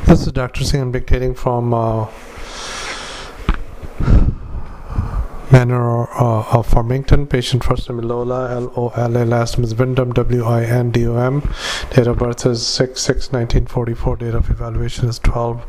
This is Dr. Singh. I'm dictating from Manor of Farmington. Patient first name is Lola, L-O-L-A. Last name is Windom, W-I-N-D-O-M. Date of birth is 6/6/1944. Date of evaluation is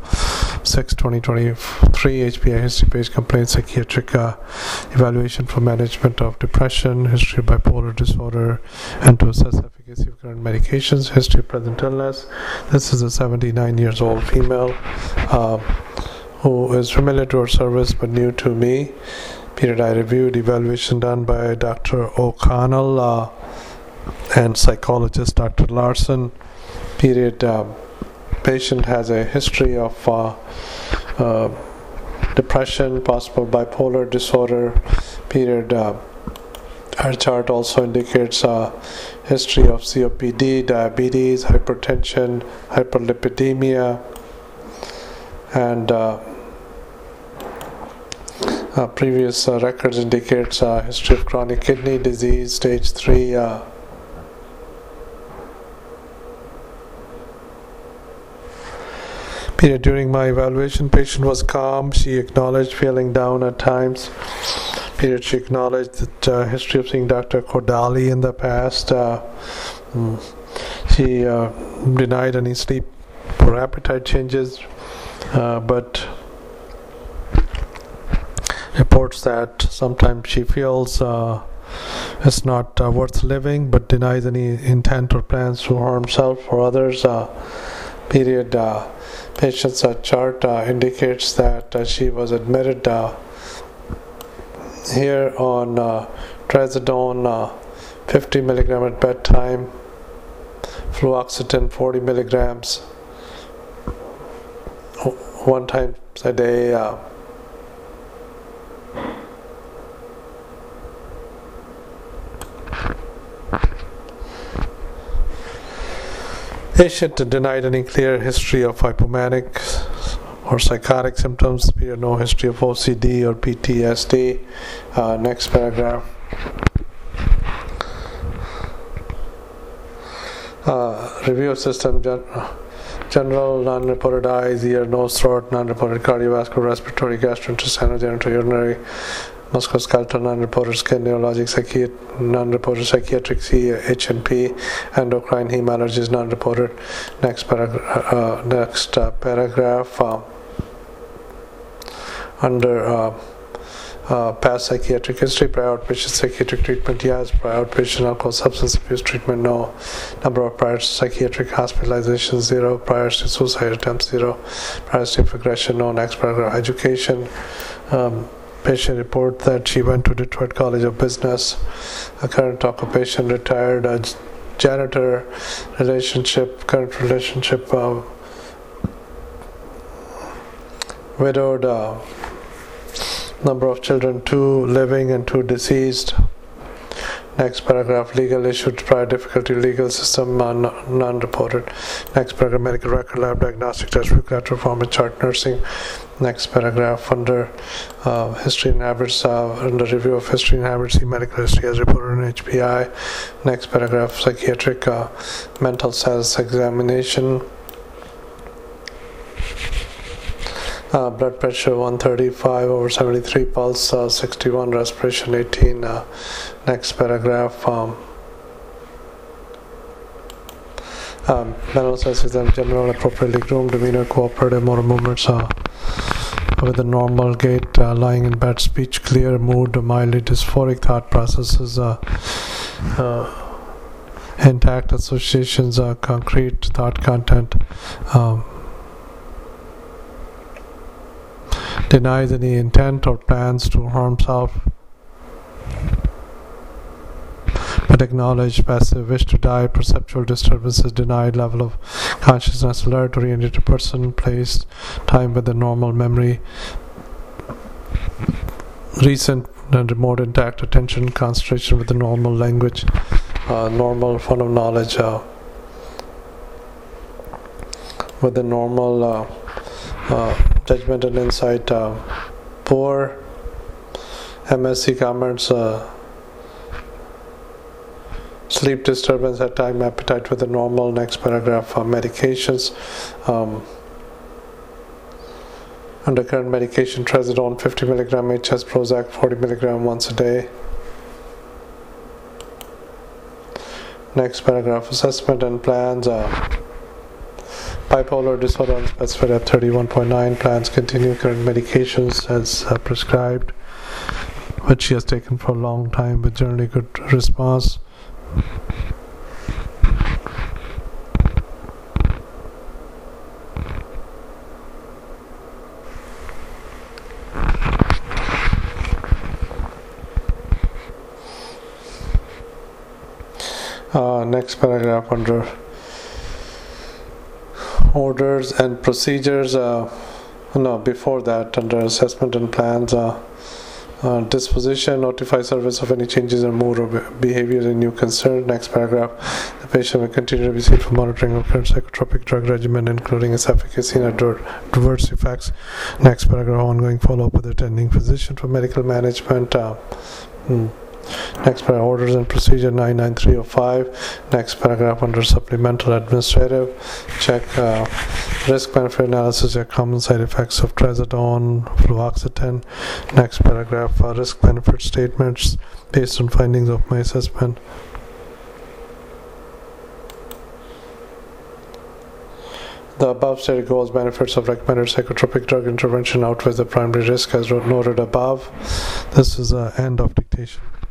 12/6/2023. HPI history page complaint psychiatric evaluation for management of depression, history of bipolar disorder, and to assess efficacy of current medications, history of present illness. This is a 79 years old female who is familiar to our service but new to me. Period I reviewed, evaluation done by Dr. O'Connell and psychologist Dr. Larson. Period patient has a history of depression, possible bipolar disorder. Period her chart also indicates history of COPD, diabetes, hypertension, hyperlipidemia, and previous records indicates history of chronic kidney disease, stage 3. Period. During my evaluation, patient was calm. She acknowledged feeling down at times. Period. She acknowledged that history of seeing Dr. Kodali in the past. She denied any sleep or appetite changes, but reports that sometimes she feels it's not worth living, but denies any intent or plans to harm self or others. Period. Patient's chart indicates that she was admitted here on trazodone 50 milligram at bedtime, fluoxetine 40 milligrams one time a day. Patient denied any clear history of hypomanic or psychotic symptoms. No history of OCD or PTSD. Next paragraph. Review of system. General, non-reported eyes, ear, nose, throat, non-reported cardiovascular, respiratory, gastrointestinal, genitourinary, musculoskeletal, non-reported skin, neurologic, non-reported psychiatric, C, H and P, endocrine, heme allergies, non-reported. Next paragraph. Under past psychiatric history, prior outpatient psychiatric treatment, yes. Prior outpatient alcohol substance abuse treatment, no. Number of prior psychiatric hospitalizations, 0. Prior to suicide attempts, 0. Prior to aggression, no. Next paragraph. Education. Patient report that she went to Detroit College of Business. A current occupation, retired janitor. Relationship, current relationship, widowed. Number of children, 2 living and 2 deceased. Next paragraph. Legal issues, prior difficulty, legal system, non-reported. Next paragraph. Medical record, lab diagnostic test, calculator, form, chart, nursing. Next paragraph. Under history and habits, under review of history and habits, see medical history as reported in HPI. Next paragraph. Psychiatric mental status examination. Blood pressure 135/73, pulse 61, respiration 18. Next paragraph. Mental status exam, general, appropriately groomed, demeanor, cooperative, motor movements with a normal gait, lying in bed, speech clear, mood mildly dysphoric, thought processes intact, associations concrete, thought content. Denies any intent or plans to harm self, but acknowledged passive wish to die, perceptual disturbances, denied level of consciousness, alert, oriented person, place, time with the normal memory, recent and remote intact attention, concentration with the normal language, normal fun of knowledge, with the normal judgment and insight, poor. MSc comments, sleep disturbance at time, appetite with the normal. Next paragraph. Medications, Under current medication, trazodone 50 mg HS, Prozac 40 mg once a day. Next paragraph, assessment and plans. Bipolar disorder unspecified at 31.9. Plans continue current medications as prescribed, which she has taken for a long time with generally good response. Next paragraph under orders and procedures. Before that, under assessment and plans, disposition, notify service of any changes in mood or behavior in new concern. Next paragraph, the patient will continue to be seen for monitoring of current psychotropic drug regimen, including its efficacy and adverse effects. Next paragraph, ongoing follow-up with attending physician for medical management. Next paragraph, orders and procedure 99305. Next paragraph under supplemental administrative, check risk benefit analysis or common side effects of trazodone, fluoxetine. Next paragraph, risk benefit statements based on findings of my assessment. The above stated goals, benefits of recommended psychotropic drug intervention outweighs the primary risk as noted above. This is the end of dictation.